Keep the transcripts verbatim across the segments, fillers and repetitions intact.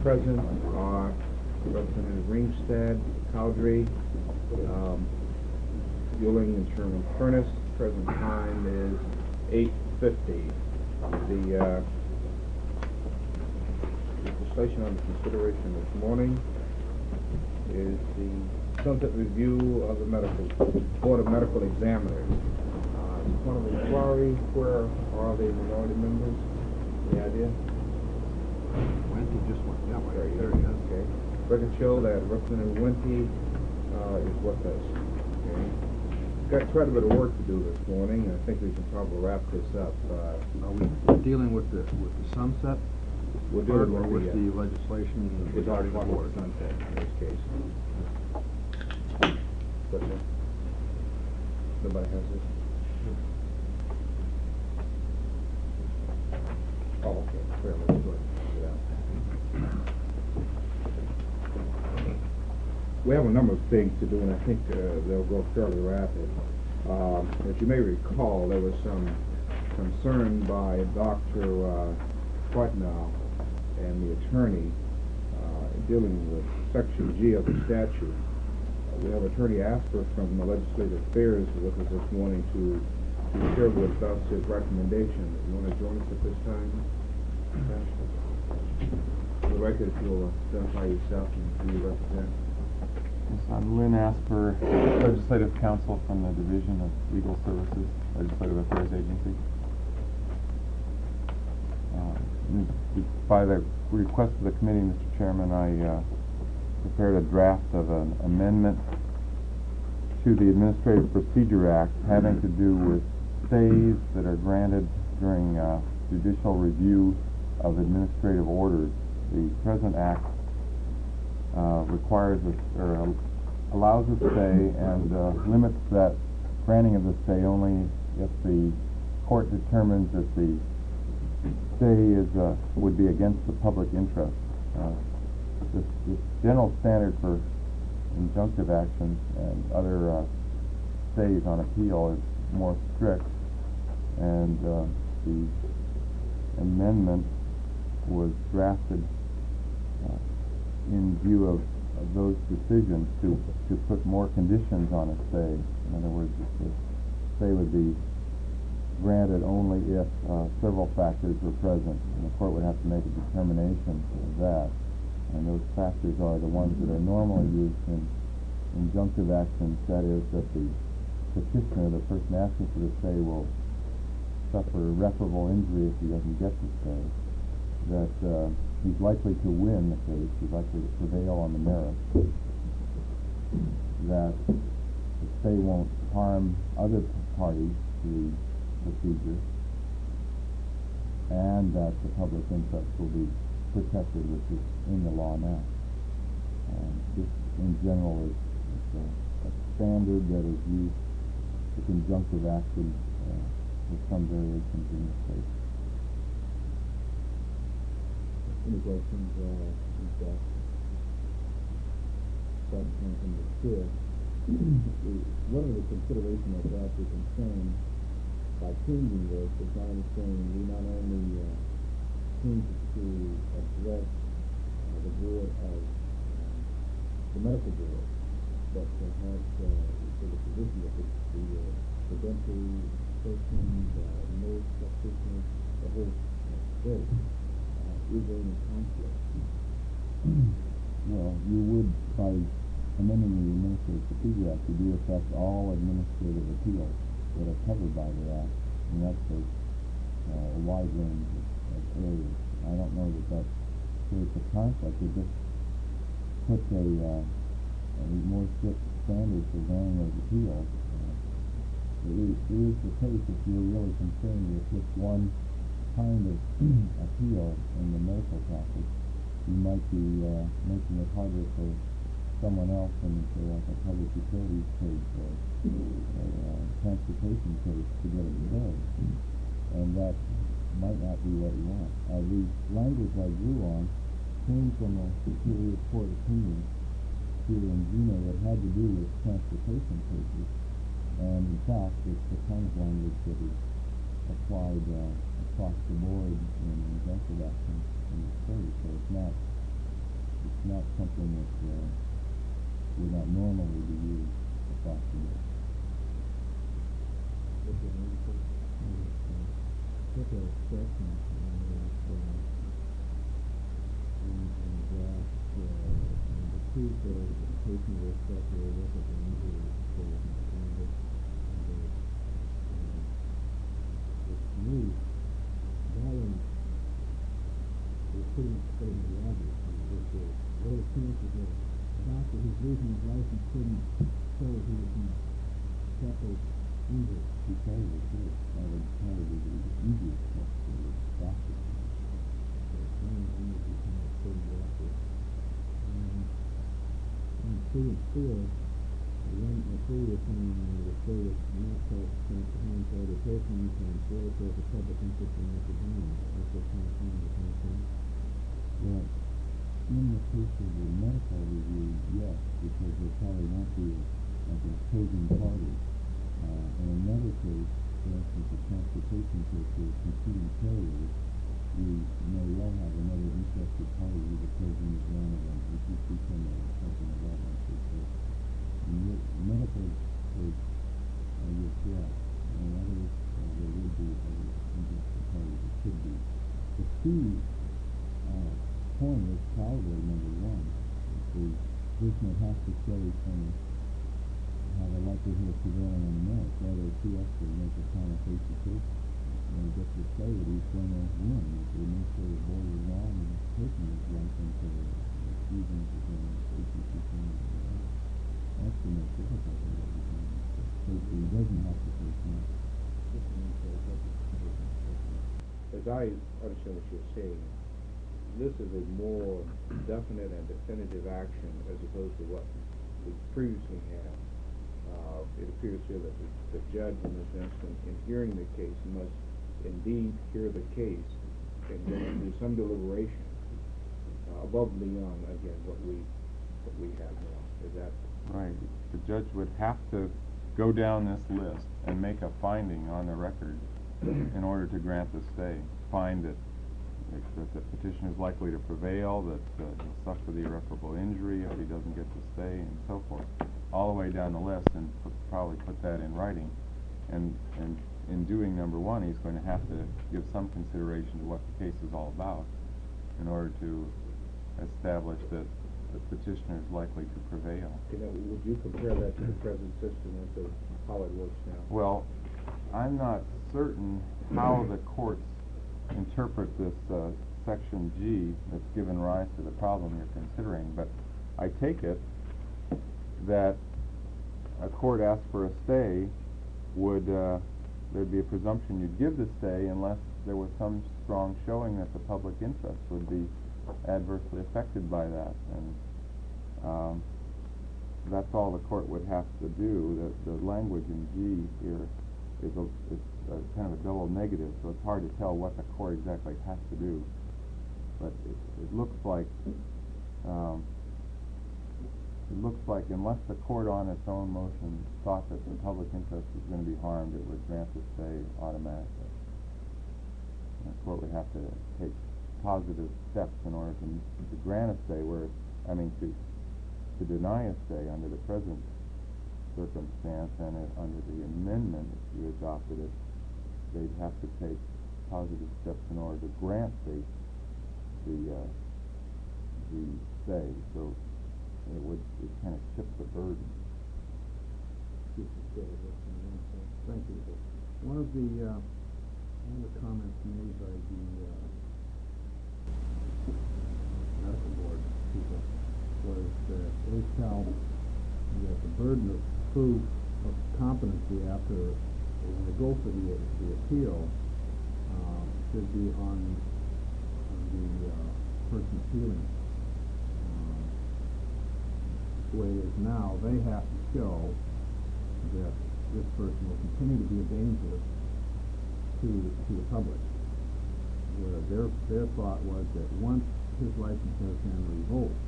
present are Representative Ringstad, Cowdrey, um, Ewing, and Sherman Furness. Present time is eight fifty. The uh, legislation under consideration this morning is the sunset review of the medical Board of Medical Examiners. Uh, one of the inquiry, where are the minority members? Any idea? Wente just went, yeah, right There there you he go. is. Okay. Record show that Representative Wente uh, is with us. Okay. Got quite a bit of work to do this morning. I think we can probably wrap this up. Uh, Are we dealing with the with the sunset we'll do part it or with with the, the uh, legislation we're regarding the talking about board? sunset in this case. But, uh, nobody has this? Oh, okay. Fair, let's go ahead and check it out. We have a number of things to do, and I think uh, they'll go fairly rapid. Uh, as you may recall, there was some concern by Doctor Uh, Whitenow and the attorney uh, dealing with Section G of the statute. Uh, we have Attorney Asper from the Legislative Affairs with us this morning to, to share with us his recommendation. You want to join us at this time? The record, if you'll identify yourself and who you represent. Yes, I'm Lynn Asper, Legislative Counsel from the Division of Legal Services, Legislative Affairs Agency. Uh, by the request of the committee, Mister Chairman, I uh, prepared a draft of an amendment to the Administrative Procedure Act having to do with stays that are granted during uh, judicial review of administrative orders. The present act uh, requires a, or uh, allows a stay and uh, limits that granting of the stay only if the court determines that the stay is uh, would be against the public interest. Uh, this, this general standard for injunctive actions and other uh, stays on appeal is more strict, and uh, the amendment was drafted uh, in view of, of those decisions to to put more conditions on a stay. In other words, the stay would be granted only if uh, several factors were present, and the court would have to make a determination of that. And those factors are the ones that are normally used in injunctive actions. That is, that the petitioner, the person asking for the stay, will suffer irreparable injury if he doesn't get the stay. That uh, he's likely to win the case, he's likely to prevail on the merits. That the stay won't harm other parties to the procedure, and that the public interest will be protected, which is in the law now. And this, in general, is, is a, a standard that is used for conjunctive action uh, with some variations in this case. Any questions? Uh, we've got something from the chair. One of the considerations of that is concern by changing this, as I understand, we not only uh, change it to address uh, the board of uh, the medical board, but perhaps uh, for the position of the, the uh, credential persons, uh, nurse practitioners, the whole uh, scope. Uh, is there any conflict? Well, you would, by amending the Administrative Procedure Act, you do affect all administrative appeals that are covered by the Act, and that's a, uh, a wide range of, of areas. I don't know that that creates a conflict. It just puts a, uh, a more strict standard for granting those appeals. Uh, it, is, it is the case, if you're really concerned with just one kind of appeal in the medical practice, you might be uh, making it harder for someone else in, say, like a public utilities case or a uh, transportation case to get it stayed. And that might not be what you want. Uh, the language I drew on came from a Superior Court opinion here in Juneau that had to do with transportation cases. And in fact, it's the kind of language that is applied uh, across the board in injunctive action in the state. So it's not it's not something that uh, would not normally be used across the board. Took a expression and and that the two for the patient will start to look at the injury for and it it's new. That one is pretty much stating the obvious. It's just what are the chances that a doctor who's losing his license couldn't show he was in separate injury? He probably could. That would probably be the easiest step for the doctor. And three and four, the one, the previous one, the four was not self-contained for other persons, and four says the public interest in the exam. That's what kind of thing the kind of thing. Well, in the case of the medical review, yes, because there probably won't be like an opposing party. Uh, in another case, for instance, the transportation case with competing carriers, we may well have another interested party who's opposing the grant of an A P C permit or something of that nature. So, in the medical case, uh, you're correct. In others, uh, there would be other interested parties. It could be. The key uh, point is probably number one. The person has to show some have a likelihood of prevailing on the merits. Rather, two experts make a prima facie case. When he gets to say that he's going to win, if the administrative board is wrong and the person is right, then for the reasons of the A P C permit. That's the most difficult thing that we can do. So he doesn't have to face that. As I understand what you're saying, this is a more definite and definitive action as opposed to what we previously had. Uh, it appears here that the, the judge in this instance, in hearing the case, must indeed hear the case and go into some deliberation uh, above and beyond, again, what we what we have now. Is that right? The judge would have to go down this list and make a finding on the record in order to grant the stay. Find that that the petitioner is likely to prevail, that uh, he'll suffer the irreparable injury if he doesn't get to stay, and so forth, all the way down the list, and put, probably put that in writing. And and in doing number one, he's going to have to give some consideration to what the case is all about in order to establish that the petitioner is likely to prevail. You know, would you compare that to the present system and to how it works now? Well, I'm not certain how the courts interpret this uh, section G that's given rise to the problem you're considering, but I take it that a court asked for a stay would uh, there'd be a presumption you'd give the stay unless there was some strong showing that the public interest would be adversely affected by that, and um, that's all the court would have to do. The, the language in G here is a, is a kind of a double negative, so it's hard to tell what the court exactly has to do. But it, it looks like um, it looks like unless the court on its own motion thought that the public interest was going to be harmed, it would grant the stay automatically. And the court would have to take positive steps in order to, to grant a stay, where I mean to to deny a stay under the present circumstance, and it, under the amendment, if you adopted it, they'd have to take positive steps in order to grant the the uh, the stay. So it would it kind of shift the burden. Thank you. One of the uh, one of the comments made by the uh, medical board people was that they felt that the burden of proof of competency after when they go for the, the appeal uh, should be on, on the uh, person appealing. Uh, the way it is now, they have to show that this person will continue to be a danger to to the public. Where their their thought was that once his license has been revoked,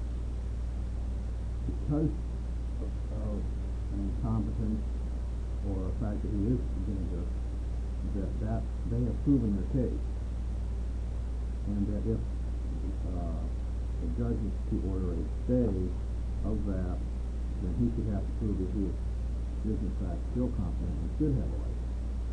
because of, of an incompetence or a fact that he is dangerous, that, that they have proven their case, and that if uh, the judge is to order a stay of that, then he could have to prove that he is in fact still competent and should have a license.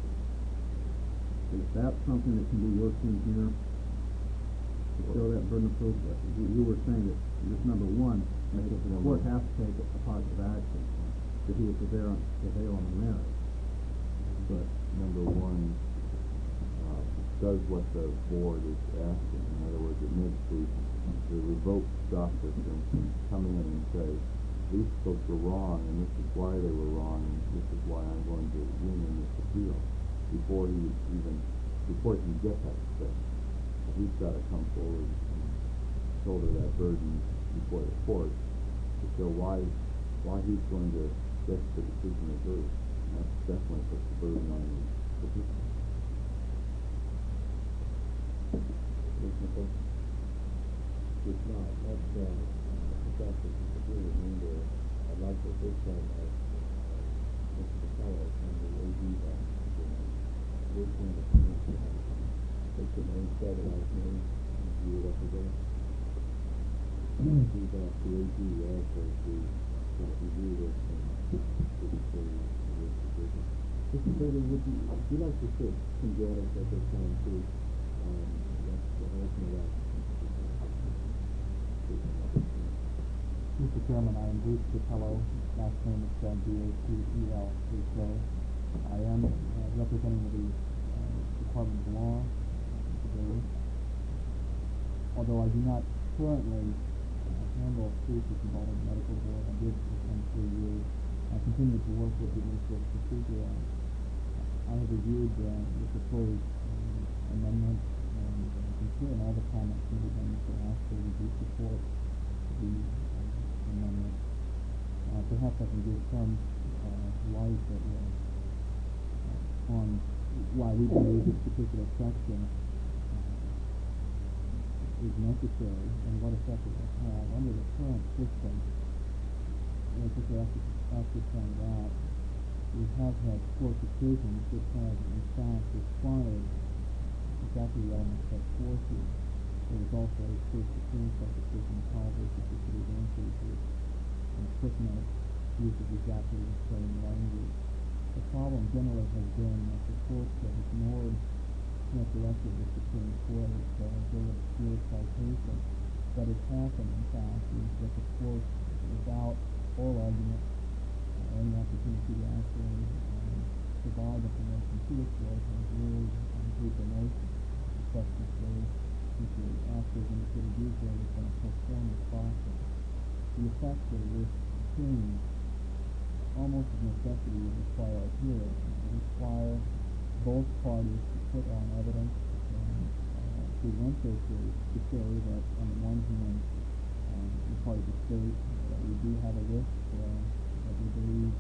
Is that something that can be worked in here to show that burden of proof? You, you were saying that this number one, that the court has to take a positive action, that he would prevail on, prevail on the merits. But number one, uh, does what the board is asking. In other words, it makes the, the revoked doctor, for instance, come in and say, these folks were wrong, and this is why they were wrong, and this is why I'm going to win in this appeal, before he even, before he can get that step. He's got to come forward and shoulder that burden before the court to show why, why he's going to get the decision reversed. And that definitely puts the burden on the petitioner. Reasonable? It's not. That's, uh, the fact that you agree with me there. I'd like to this time have Mister Capello from the A D back. We're going to finish it. Take the name, spell the last name, and do it up again. Do that to A D also to review this and to the court and this decision. Mister Taylor, would you, would you like to sit and join us at this time too? Um, that's the whole thing about. Mister Chairman, I am Bruce Capello, last name is spelled B A C E L H O. I am uh, representing the uh, Department of Law today. Although I do not currently uh, handle cases involving the medical board, I did for twenty-three years. I continue to work with the Administrative Procedure Act. I have reviewed uh, the proposed um, amendment and uh, considering all the comments made by Mister Asper, we do support the uh, amendment. Uh, perhaps I can give some uh, light that will, uh, on why we believe this particular section uh, is necessary and what effect it will have. Under the current system, as Mister Asper pointed out, we have had court decisions that have in fact required exactly the elements set forth here. There was also a State Supreme Court decision called versus the City of Anchorage, which in a footnote uses exactly the same language. The problem generally has been that the courts have ignored what directed the Supreme Court as uh, they have obscure citation. What has happened, in fact, is that the court, without oral argument or any opportunity to actually um, provide information to the court, has ruled on paper motion. The question is, Mister Asper indicated usually it's been a pro forma process. The effect of this change, almost of necessity, would require a hearing. It would require both parties to put on evidence and uh, present their case to say that, on the one hand, um, the parties state that we do have a risk, uh, that we believe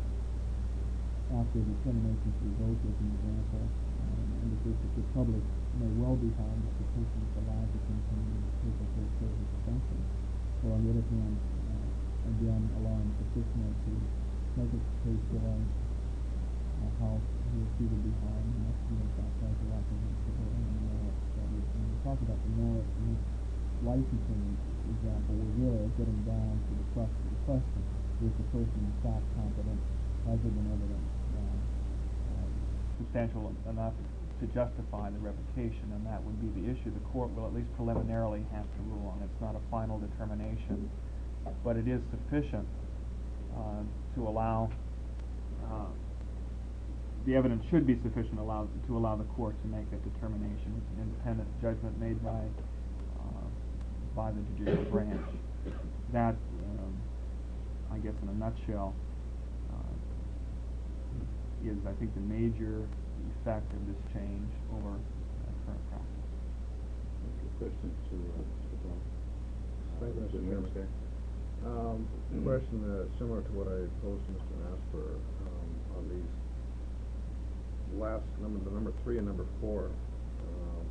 after the determination to revoke, as an example, um, indicates that the public may well be harmed if the person is allowed to continue to take a full service suspension. Or on the other hand, uh, again, allowing the petitioner to make a case showing uh, how he or she would be harmed, and that's, in fact, has a lot to do with the merit. That is, when we talk about the merit in this licensing example, we're really getting down to the question, the question, is the person in fact competent, has there been evidence uh, uh, substantial enough to justify the revocation, and that would be the issue the court will at least preliminarily have to rule on. It's not a final determination, but it is sufficient uh, to allow, uh, the evidence should be sufficient allow, to allow the court to make that determination. It's an independent judgment made by, uh, by the judicial branch. That, um, I guess in a nutshell, uh, is, I think, the major effect of this change over uh, current practice. Questions to uh, Mister Brown? Thank you, Mister Chairman. Um, a question uh, similar to what I posed to Mister Asper um, on these last number, the number three and number four. Um,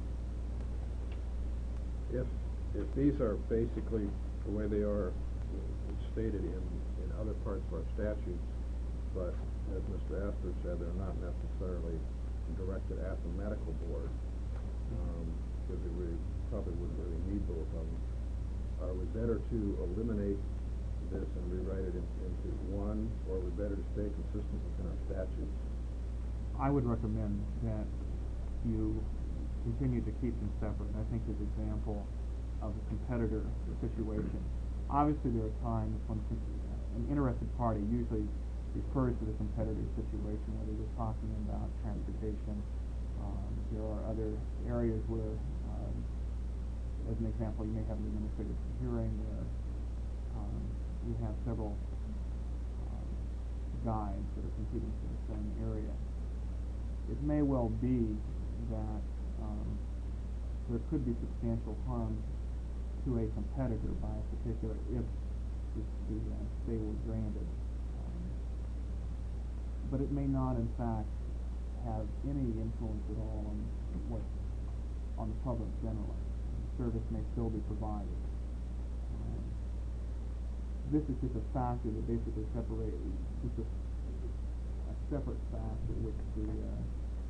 if if these are basically the way they are stated in in other parts of our statutes, but as Mister Asper said, they're not necessarily directed at the medical board, um, because we really, probably wouldn't really need both of them. are we better to eliminate this and rewrite it in, into one, or are we better to stay consistent within our statutes? I would recommend that you continue to keep them separate. I think this example of a competitor situation. Obviously, there are times when an interested party usually refers to the competitor situation, whether you're talking about transportation. Um, there are other areas where, um, as an example, you may have an administrative hearing where um, you have several um, guides that are competing for the same area. It may well be that um, there could be substantial harm to a competitor by a particular, if the, the uh, stay were granted. Um, but it may not, in fact, have any influence at all on what, on the public generally. The service may still be provided. Um, this is just a factor that basically separates, just a, a separate factor which the uh,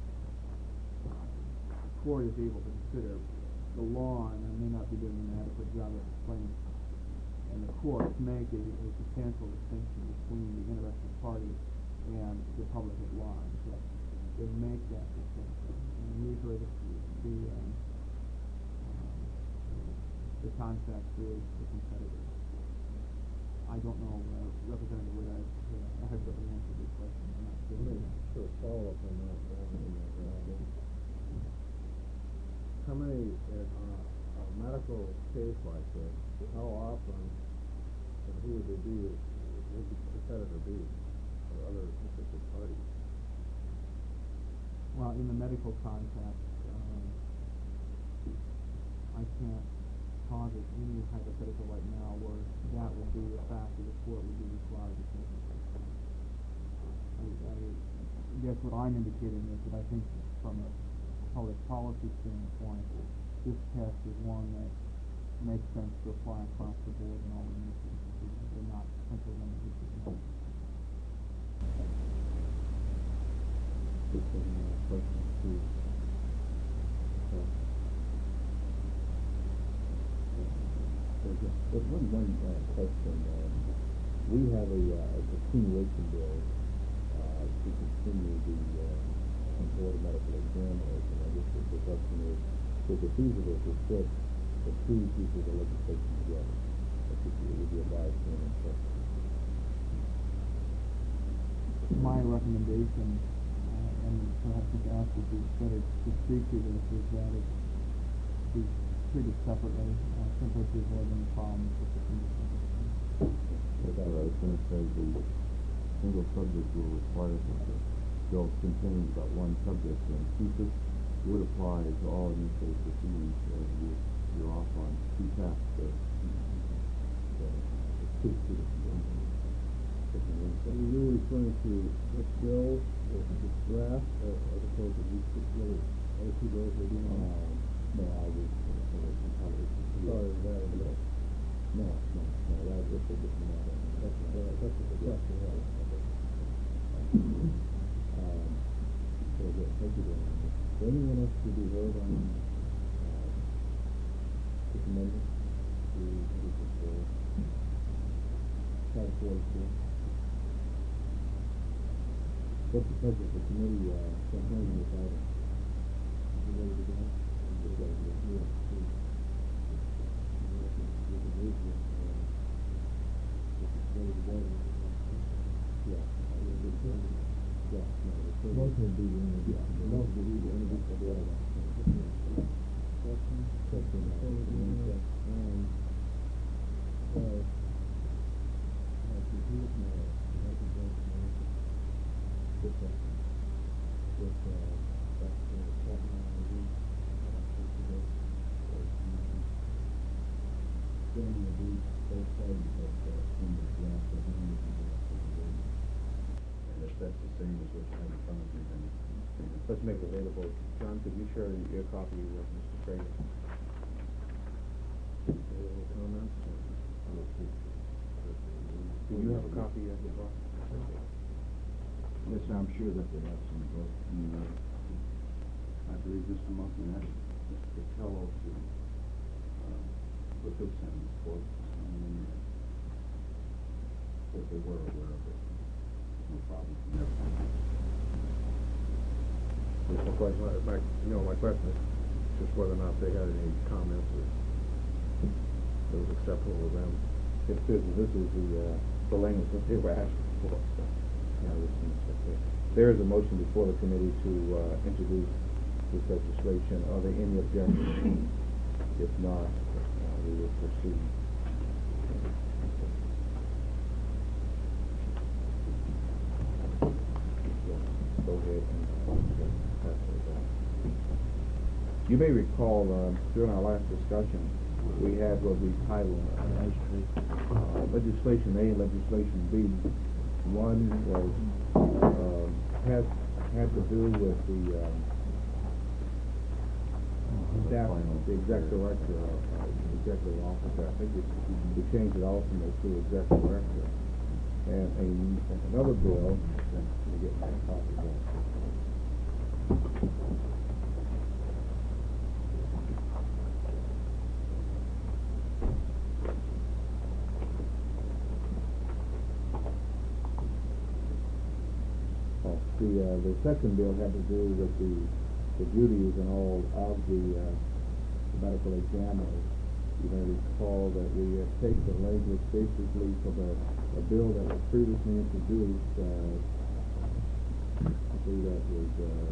court is able to consider. The law, and I may not be doing an adequate job of explaining, and the courts make a, a substantial distinction between the interested party and the public at large. That they make that distinction, and usually the the, um, um, the contact is the competitor. I don't know, uh, Representative Wood, I uh, I have to answer this question. I'm not sure. Let me sort of follow up on that. Uh, How many, in uh, a medical case like this, how often and who would they be, would the competitor be, or other interested parties? Well, in the medical context, um, I can't posit any hypothetical right now where that would be a factor the court would be required to take into account. I, I guess what I'm indicating is that I think from a public policy standpoint, this test is one that makes sense to apply across the board in all instances. They're not simply limited to one. Just a uh, question to uh, there's, a, there's one, one uh, question. Um, we have a, uh, a continuation bill uh, to continue the uh, Board of Medical Examiners, and I guess the, the question is, is it feasible to put the two pieces of legislation together? That would be, would be a bipartisan session. My recommendation, uh, and perhaps the staff would be better to speak to this, is that it be treated separately, uh, simply to avoid any problems with the condition. I was going to say the single subject rule requires that the bill contains but one subject, and since this would apply to all administrative proceedings, uh, you're, you're off on two tasks there. So, it's two, two different bills. Are you really referring to this bill, or this draft, or as opposed to these two other, other two bills we're doing? Um, no, I was going to say it's entirely. Sorry, that, no, No, no, no, that is a different matter. that's, uh, that's what the question was. Um, so good, thank you very much. Is there anyone else to be heard on, uh, this amendment to, to, Title forty-four? What's the pleasure of the committee, uh, concerning this item? You ready to go? Just ready to go. Yeah, please. You can move this, uh, if it's ready to go. Yeah. Yeah, no, the third. Motion would be to introduce. Yeah, the motion would be to introduce the bill. Question? Question, uh, and, uh, with, uh, with, uh, that's the second review, uh, today, or, then the brief, both parties have, uh, in the draft, of the And if that's the same as what you have in front of you, then let's make it available. John, could you share your copy with Mister Fraser? Any comments? Do you have a copy of the book? Yes, I'm sure that they have some book, and, uh, I believe Mister Monkman asked Mister Costello to, uh, put this in for, um, if they were aware of it, no problem from their point of view. Just my question, my, my, you know, my question is just whether or not they had any comments or it was acceptable to them. If this, this is the, uh, the language that they were asking for, so, yeah, this is okay. There is a motion before the committee to, uh, introduce this legislation. Are there any objections? If not, uh, we will proceed. Go ahead and, uh, pass those out. You may recall, uh, during our last discussion, we had what we titled, uh, legislation A and legislation B. One was, um, had, had to do with the, um, staff, the executive director, uh, uh, executive officer. I think we, we changed it ultimately to executive director. And, and another bill, let me get my copy of that. Oh, the, uh, the second bill had to do with the, the duties and all of the, uh, the medical examiners. You may recall that we had taken the language basically from a, a bill that was previously introduced, uh, I believe that was, uh,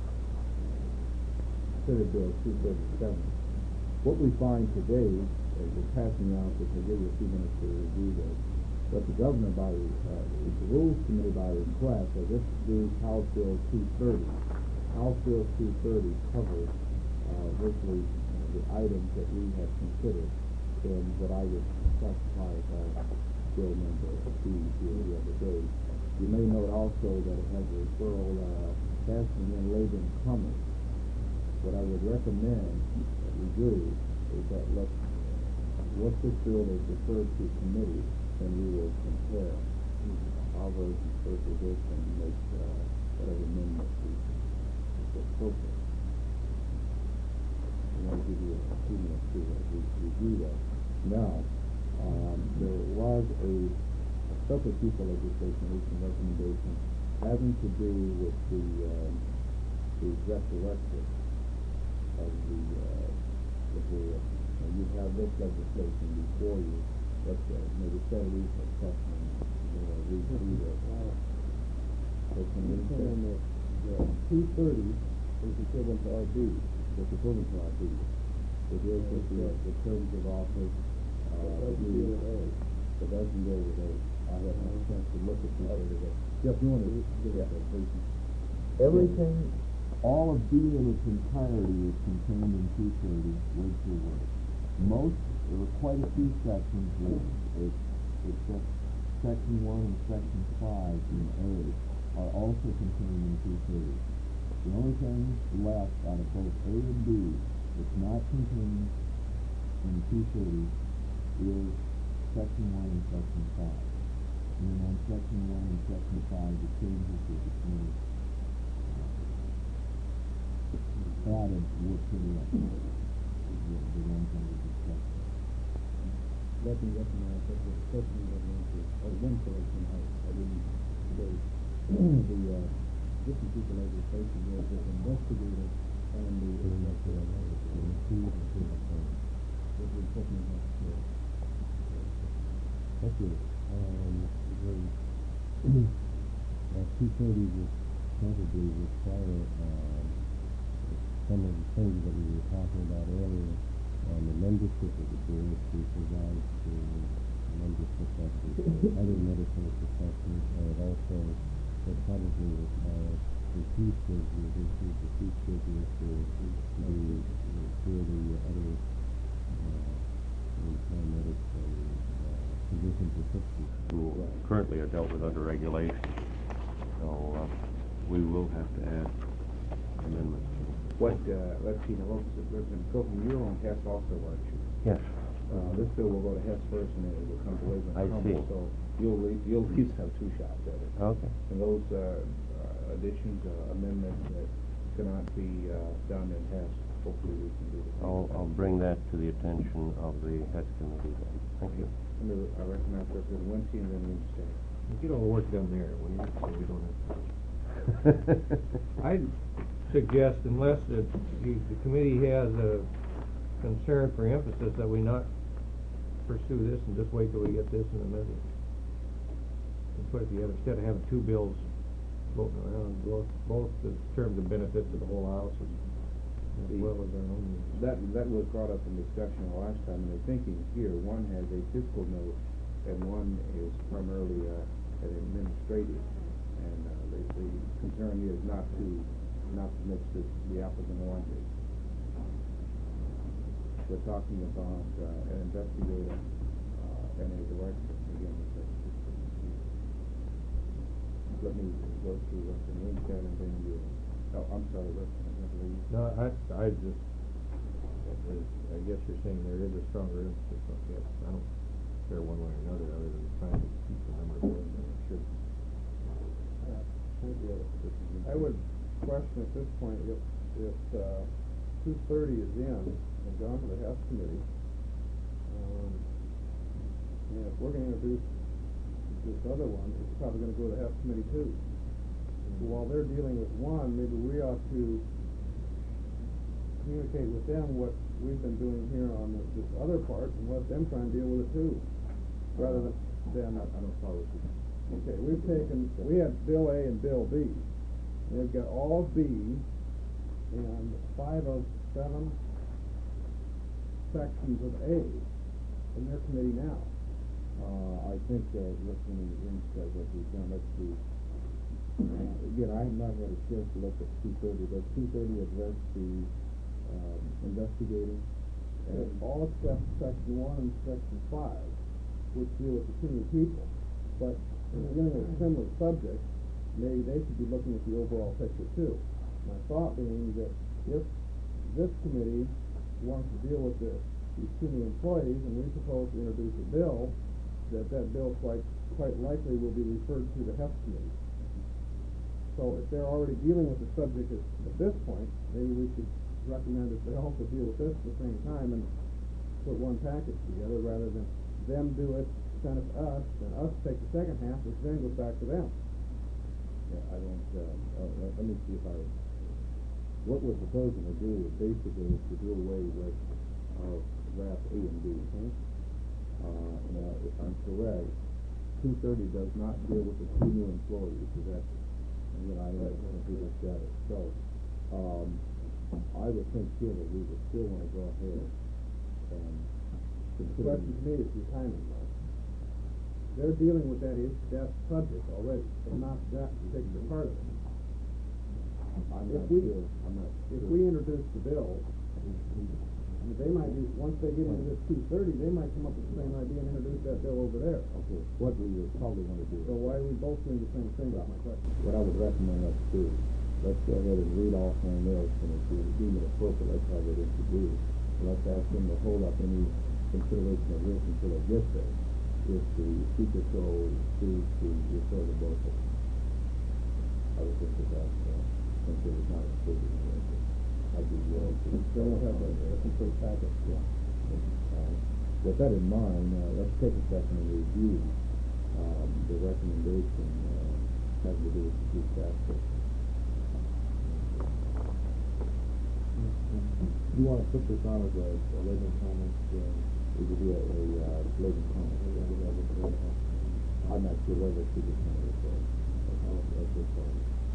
Senate Bill two thirty-seven. What we find today, as we're passing out, which I'll give you a few minutes to review this, but the governor by, uh, the Rules Committee by request has introduced House Bill two thirty. House Bill two thirty covers, uh, virtually uh, the items that we have considered in what I would classify as our bill number two here the other day. You may note also that it has a referral, uh, passing in Labor and Commerce. What I would recommend that we do is that let's, once this bill is referred to committee, then we will compare our version versus this and make, uh, whatever amendments we is appropriate. I want to give you a few minutes to uh, re- review that. Now, um, there was a, a separate piece of legislation, recent recommendation, having to do with the, um, the exec director of the, uh, the board. Now, you have this legislation before you. Let's, uh, maybe set it for question and, you know, read through that. So can we say that, the two thirty is equivalent to R B, it's equivalent to R B. It deals with the, the terms of office, uh, the duties. It doesn't go with A. I haven't had a chance to look at two thirty today. Jeff, you want to give us that, please? Everything, all of B in its entirety is contained in two thirty, word for word. Most, there are quite a few sections where it's, except section one and section five in A are also contained in two thirty. The only thing left out of both A and B that's not contained in two thirty is section one and section five. And then on section one and section five, the changes that the committee uh, added were pretty up. The, the ones under discussion. Let me recognize that the person that went to, oh, one correction I, I didn't today. the, uh, different piece of legislation was with investigator and the executive. What we're talking about here. Thank you. Um, very, uh, two thirty would probably require, um, some of the things that we were talking about earlier on the membership of the board to provide to membership of the other medical professionals, and it also will probably require the fee schedule, the fee schedule for the, for the other, uh, paramedics and, uh, physicians assistants. Who currently are dealt with under regulation. So, uh, we will have to add amendments. What, uh, let's see, now, Representative Copeland, you're on Hess also, aren't you? Yes. Uh, this bill will go to Hess first and then it will come to Ways and I Commerce. see. So you'll, le- you'll at least have two shots at it. Okay. And those, uh, uh, additions, uh, amendments that cannot be, uh, done in Hess hopefully we can do the same. I'll, I'll bring that to the attention of the heads committee then. Thank you. Let me, I recognize Representative Wincy and then Winstead. Get all the work done there, will you, so we don't have. I suggest unless the, the the committee has a concern for emphasis, that we not pursue this and just wait till we get this in the middle. And put it together, instead of having two bills floating around, both, both in terms of benefits of the whole house as as well as our own needs. That, that was brought up in discussion the last time, and the thinking here, one has a fiscal note, and one is primarily, uh, an administrative. And, uh, the, the concern here is not to, not to mix the, the apples and oranges. We're talking about, uh, an investigator, uh, and a director, again, with that fiscal note here. Let me go to Representative Winstead and then you, oh, I'm sorry, Representative Lee. No, I, I just, I guess you're saying there is a stronger emphasis on it. I don't care one way or another, other than trying to keep the number of bills than it should. I would question at this point if, if, uh, two thirty is in and gone to the Hess committee, um, and if we're gonna introduce this other one, it's probably gonna go to the Hess committee too. So while they're dealing with one, maybe we ought to communicate with them what we've been doing here on this, this other part, and let them try and deal with it too, rather than, than, I don't follow you. okay, we've taken, we had Bill A and Bill B. And they've got all of B and five of seven sections of A in their committee now. Uh, I think, uh, Representative Winstead, what we've done, let's see. Uh, Again, I have not had a chance to look at two thirty, does two thirty address the, um, investigating? And all except section one and section five, which deal with the senior people. But when they're dealing with a similar subject, maybe they should be looking at the overall picture too. My thought being that if this committee wants to deal with the, these two new employees, and we propose to introduce a bill, that that bill quite, quite likely will be referred to the Hess committee. So if they're already dealing with the subject at, at this point, maybe we should recommend that they also deal with this at the same time and put one package together rather than them do it, send it to us, and us take the second half, which then goes back to them. Yeah, I don't, uh, uh, let me see if I, what we're proposing to do is basically is to do away with, uh, draft A and B. Uh, now, if I'm correct, two thirty does not deal with the two new employees, is that, you know, I have to look at it. So, um, I would think here that we would still wanna go ahead and The consider. question to me is your timing, though. They're dealing with that issue, that subject already, but not that particular part of it. I'm if not we- sure, I'm not sure. If we introduce the bill, I mean, they might do, once they get into this two thirty, they might come up with the same idea and introduce that bill over there. Okay, what we would probably wanna do. So why are we both doing the same thing, is my question. What I would recommend us do, let's go ahead and read off my notes, and if we deem it appropriate, let's have it introduced. And let's ask them to hold up any consideration of this until they get there. If the speaker so choose to refer to both of them. I would think that that, uh, since it was not included in the record, I'd be willing to. Then we'll have a, a complete package. Yeah. Uh, With that in mind, uh, let's take a second and review, um, the recommendation, uh, having to do with the two staff persons. Do you wanna put this on as a, a latent comment, uh, it would be a, a, uh, latent comment? I'm not sure whether it's just kind of, uh, at this point.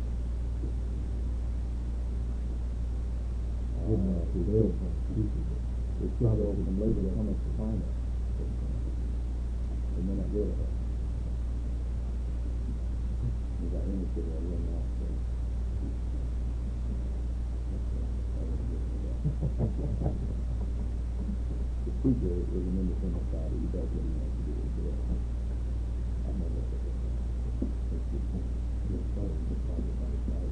Uh, we will, we should go over some latent comments to find it. And then I will. Is that anything I will not say? The speaker is an independent body, he does what he wants to do as well. I'm not gonna say that. It's just, it's part of the part of the body.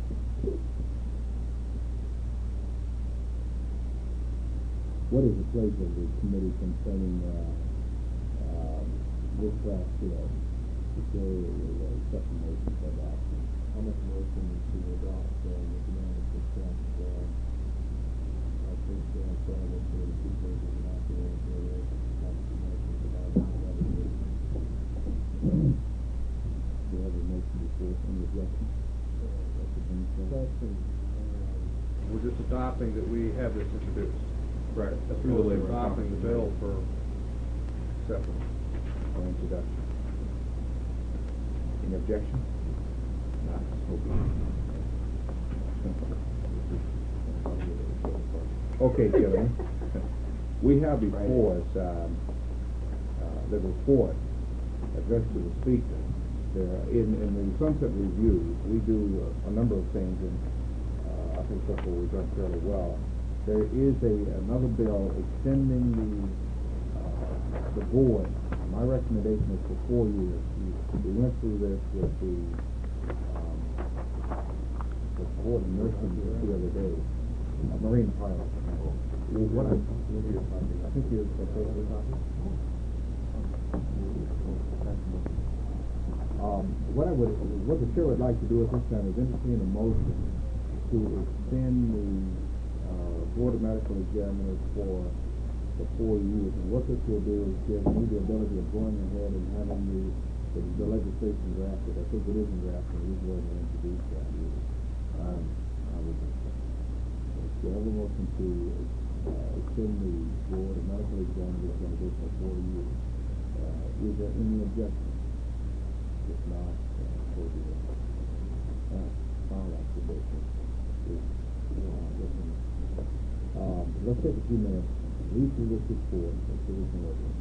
What is the pleasure of the committee concerning, uh, um, this draft bill? Is there a second motion for adoption? How much motion to adopt, uh, the unanimous consent, uh, Any objections? Question, um, We're just adopting that we have this introduced. Right. That's Through the we're Labor and adopting the Compensation bill for acceptance. or introduction. Any objection? Not, so be it. Okay, gentlemen, we have before us, um, uh, the report addressed to the speaker. There, in, in the Sunset Review, we do a, a number of things, and uh, I think so far we've done fairly well. There is a, another bill extending the, uh, the board. My recommendation is for four years. We, we went through this with the, um, the board of nursing the other day, uh, Marine Pilot. What I, I think you're supposed to copy. Um, what I would, what the chair would like to do at this time is entertain a motion to extend the, uh, Board of Medical Examiners for the four years. And what this will do is give me the ability of going ahead and having the, the, the legislation drafted. I think it is in draft, and we go ahead and introduce that. Um, I would, do I have a motion to, uh, extend the Board of Medical Examiners for an additional four years? Uh, is there any objection? If not, uh, so be it. Uh, I'll ask the motion. Um, let's take a few minutes, read through this report, and see if we can work it.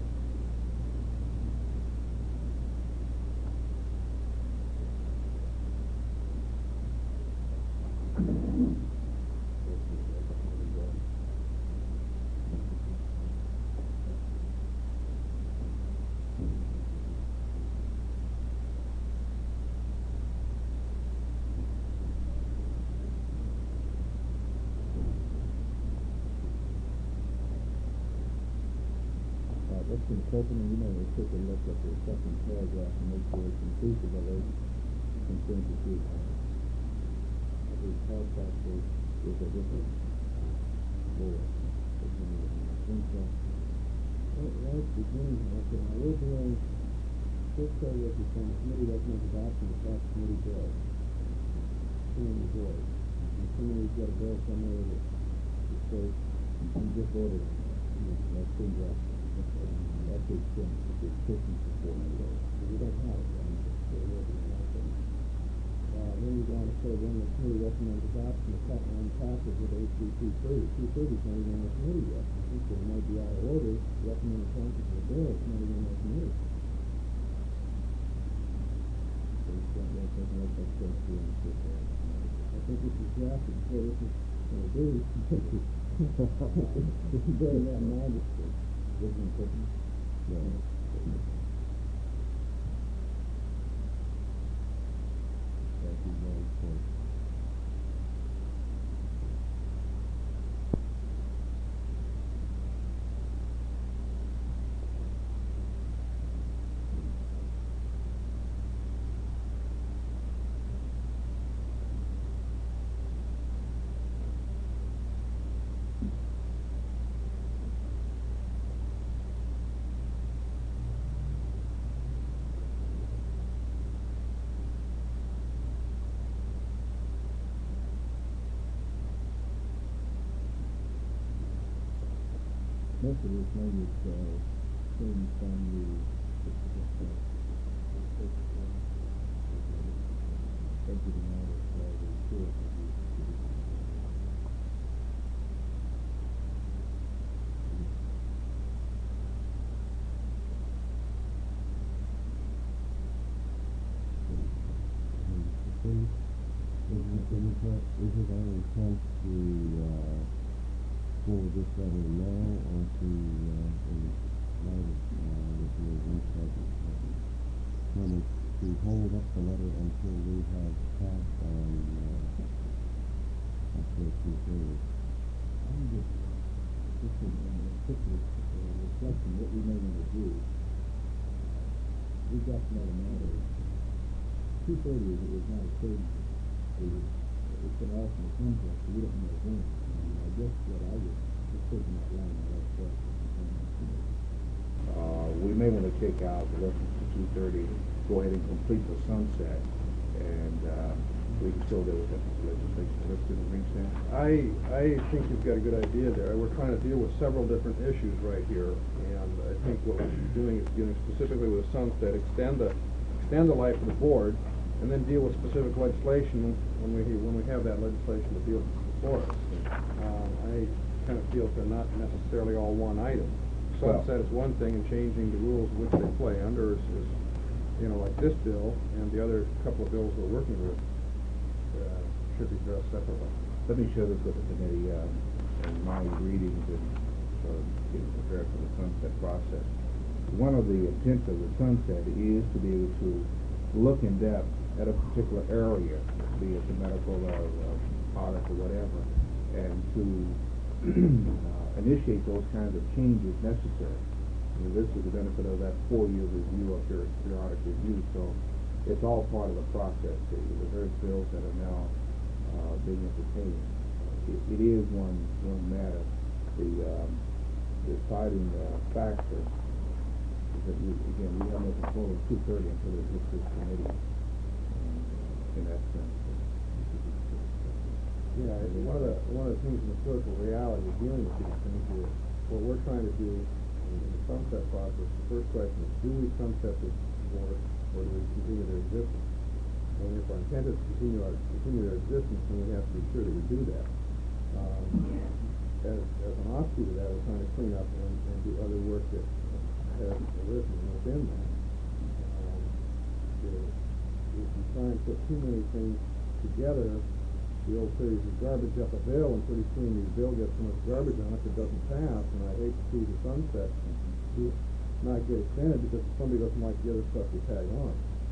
Let's open, and you know, we take a look at the second paragraph and make sure it's inclusive of those concerns that you have. The contract is, is a different board. right at the beginning, okay, now we're doing, first paragraph is saying the committee recommends adoption of the committee bill. Committee board. And somebody's got a bill somewhere that that says, you just voted on that. That's the draft. That's the extent of the petition for four years. We don't have it, I'm just, uh, working on it. Uh, then you go on to say, then the committee recommends adoption of second and passage with H B two thirty. two thirty is not even on the committee yet. I think there might be out of order, recommend the passage of the bill, it's not even on the committee. I think this is drafted before this is, uh, due. This is better than magistrate. This one, Clifton? No. Thank you very much. Most of this language, uh, came from the, uh, budgeting out of, uh, the report that we, Is it our intent to, uh, forward this letter now or to, uh, in light of, uh, with the insight, uh, to hold up the letter until we have passed on, uh, after two thirds? I'm just, just a, a quick uh, reflection, what we may want to do. We've got some other matters. Two thirty is, is not a code. It's been off in the contract, so we don't know when. And I guess what I was just thinking out loud in that question. Uh, we may want to take out the reference to two thirty, go ahead and complete the sunset, and uh, we can still deal with that piece of legislation. Let's do the ring stand. I, I think you've got a good idea there. We're trying to deal with several different issues right here, and I think what we're doing is dealing specifically with sunset, extend the, extend the life of the board, and then deal with specific legislation when we, when we have that legislation to deal before us. Um, I kind of feel they're not necessarily all one item. Well- Sunset is one thing, and changing the rules which they play under is, is, you know, like this bill and the other couple of bills we're working with, uh, should be addressed separately. Let me share this with the committee, uh, in my readings and sort of getting prepared for the sunset process. One of the intents of the sunset is to be able to look in depth at a particular area, be it the medical or uh, product or whatever, and to uh, initiate those kinds of changes necessary. You know, this is the benefit of that four-year review or peri- periodic review, so it's all part of the process. The, the various bills that are now uh, being entertained, it, it is one one matter. The um, deciding uh, factor is that we, again, we have no control of two thirty until it hits this committee. And, uh, in that sense, uh, this is just, uh, Yeah, I think one of the, one of the things in the political reality of dealing with these things is, what we're trying to do in the sunset process, the first question is, do we sunset this board, or do we continue their existence? And if our intent is to continue our, continue their existence, then we have to be sure that we do that. Um, as, as an offshoot of that, we're trying to clean up and, and do other work that has arisen within that. Um, the- if you try and put too many things together, the old phrase is garbage up a bill, and pretty soon the bill gets so much garbage on it that doesn't pass, and I hate to see the sunset not get extended because somebody doesn't like the other stuff we tag on.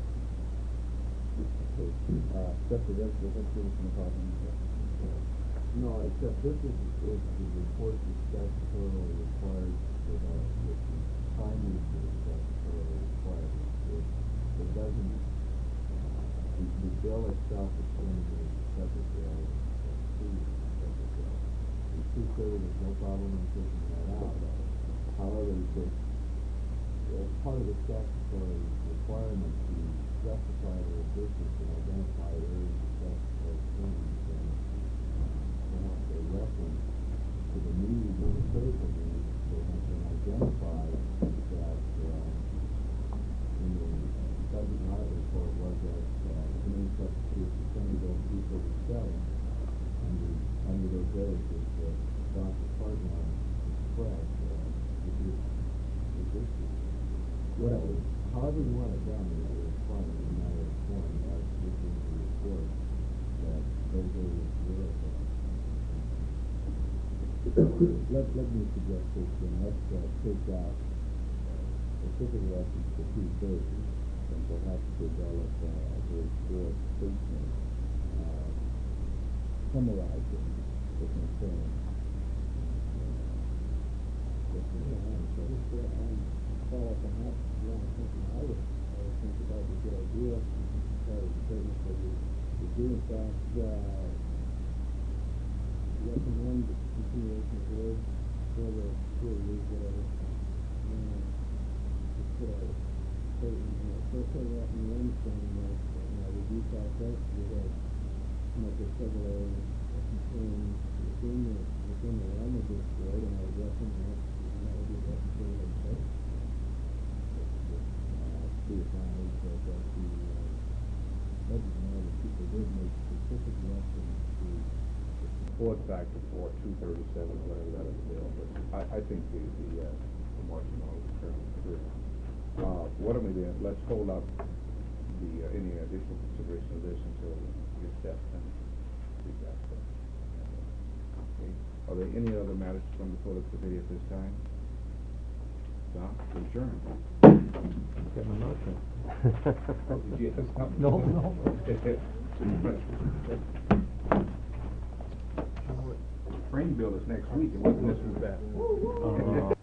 Uh, Just the rest of the from the problem. No, except this is, is the report that's statutorily required for the, with the timing for the statutorily required. It, it doesn't, the, the bill itself is going to be separate bill, two separate bill. The two thirty, there's no problem in taking that out. However, the, as part of the statutory requirement to justify their business and identify areas of statutory change, and want a reference to the need or the critical need that has been identified that um, in the subject matter report was that uh, committee substitutes the Senate Bill two thirty-seven under, under those areas that uh, Doctor Cardinal expressed, uh, which is, which is whatever, however you want it done, it's fine, it's a matter of form, as this is the report, that those areas were uh, Let, let me suggest this, and let's uh, take out uh, specific reference to two thirty, and perhaps develop uh, a very short statement uh, summarizing the concern. Follow up on that, you know, something I would, I would think that would be a good idea, that is statement that we, we do in fact, uh, recommend the continuation of board for the four years, whatever. And just put a statement, you know, first paragraph in the end saying that, you know, review process, we have come up with several areas of concern within the, within the realm of this board, and I would address them, and that, and that would be addressed in the legislation. Be advised that, that the uh, subject matter people did make specific reference to Board factor for two thirty-seven, whatever that is, bill, but I, I think the, the, uh, the margin on is fairly clear. Uh, why don't we then, let's hold up the, uh, any additional consideration of this until we get that finished. We've got that. Okay. Are there any other matters to come before the committee at this time? Don, adjourn. Get my motion. Oh, did you have something? No, no. Spring bill is next week, it wasn't this week. Uh,